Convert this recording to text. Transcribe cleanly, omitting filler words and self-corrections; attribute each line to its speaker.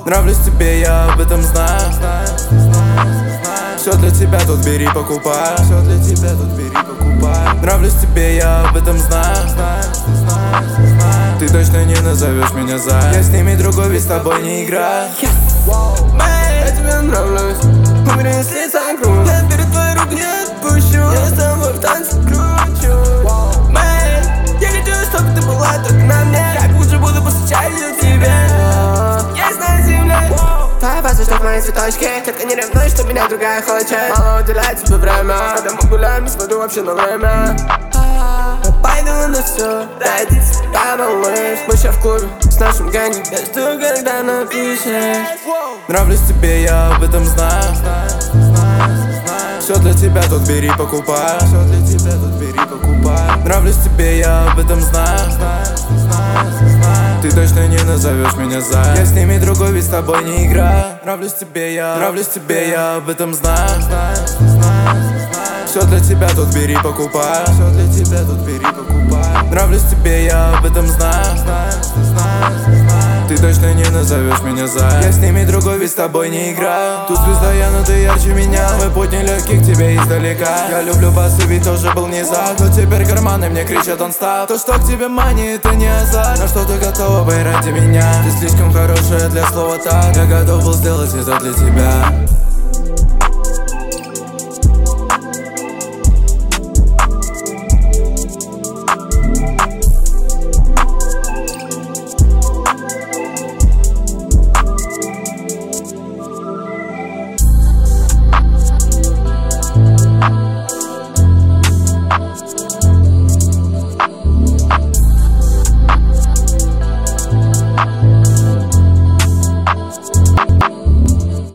Speaker 1: Нравлюсь тебе, я об этом знаю. Все для тебя тут бери, покупай. Все для тебя тут бери, покупай. Нравлюсь тебе, я об этом знаю. Ты точно не назовешь меня за. Я с ними другой, ведь с тобой не играю.
Speaker 2: Я тебе нравлюсь, убери с лица грудь. Я перед твоей руки не отпущу. Я с тобой в танце кручу. Я хочу, чтобы ты была только на мне. Как лучше буду после чая тебе. Есть на земле твоя база, что в моей цветочке. Только не ревнуй, что меня другая хочет. Мало уделять тебе время. Когда мы гуляем, не смотрю вообще на время. Пойду на все ради тебя, малыш. Мы ща в клубе с нашим гангом. Я жду, когда напишешь.
Speaker 1: Нравлюсь тебе, я об этом знаю. Все для тебя тут бери, покупай. Все для тебя тут бери, покупай. Нравлюсь тебе, я об этом знаю. Ты точно не назовешь меня за. Я с ними другой, ведь с тобой не играю. Нравлюсь тебе, я об этом знаю. Все для тебя тут бери, покупай. Все для тебя тут бери, покупай. Нравлюсь тебе, я об этом знаю. Ты точно не назовешь меня за. Я с ними другой, ведь с тобой не играю. Тут звезда я, но ты ярче меня. Мой путь нелегкий к тебе издалека. Я люблю басы, ведь тоже был не за. Но теперь карманы мне кричат он став. То, что к тебе манит, это не азарт. На что ты готова быть ради меня? Ты слишком хорошая для слова так. Я готов был сделать это для тебя.